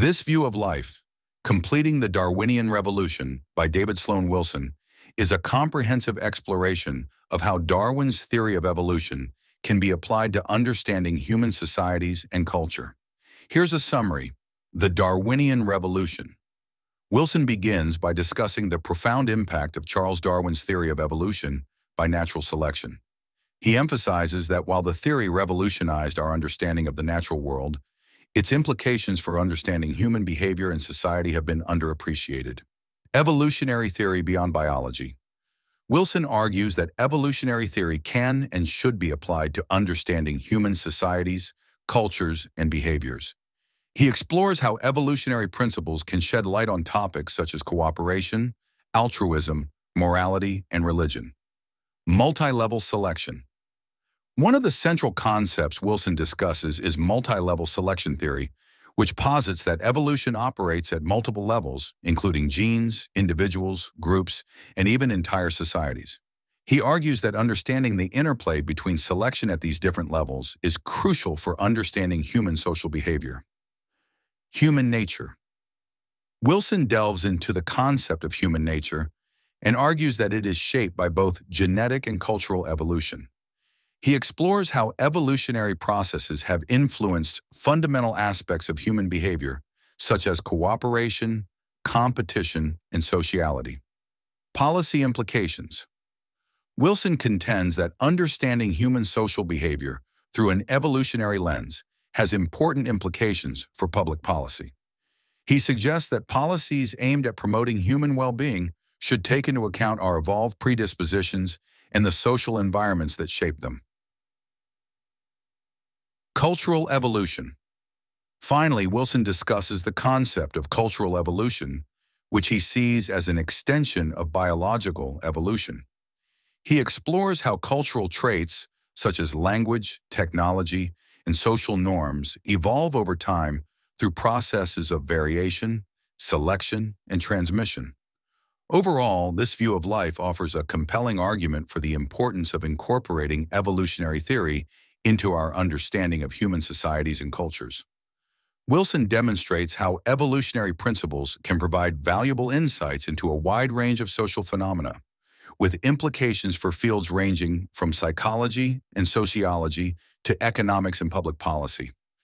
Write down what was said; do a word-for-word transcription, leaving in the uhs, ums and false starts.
This View of Life, Completing the Darwinian Revolution by David Sloan Wilson, is a comprehensive exploration of how Darwin's theory of evolution can be applied to understanding human societies and culture. Here's a summary: the Darwinian Revolution. Wilson begins by discussing the profound impact of Charles Darwin's theory of evolution by natural selection. He emphasizes that while the theory revolutionized our understanding of the natural world, its implications for understanding human behavior and society have been underappreciated. Evolutionary theory beyond biology. Wilson argues that evolutionary theory can and should be applied to understanding human societies, cultures, and behaviors. He explores how evolutionary principles can shed light on topics such as cooperation, altruism, morality, and religion. Multi-level selection. One of the central concepts Wilson discusses is multi-level selection theory, which posits that evolution operates at multiple levels, including genes, individuals, groups, and even entire societies. He argues that understanding the interplay between selection at these different levels is crucial for understanding human social behavior. Human nature. Wilson delves into the concept of human nature and argues that it is shaped by both genetic and cultural evolution. He explores how evolutionary processes have influenced fundamental aspects of human behavior, such as cooperation, competition, and sociality. Policy implications. Wilson contends that understanding human social behavior through an evolutionary lens has important implications for public policy. He suggests that policies aimed at promoting human well-being should take into account our evolved predispositions and the social environments that shape them. Cultural evolution. Finally, Wilson discusses the concept of cultural evolution, which he sees as an extension of biological evolution. He explores how cultural traits, such as language, technology, and social norms, evolve over time through processes of variation, selection, and transmission. Overall, this view of life offers a compelling argument for the importance of incorporating evolutionary theory into our understanding of human societies and cultures. Wilson demonstrates how evolutionary principles can provide valuable insights into a wide range of social phenomena, with implications for fields ranging from psychology and sociology to economics and public policy.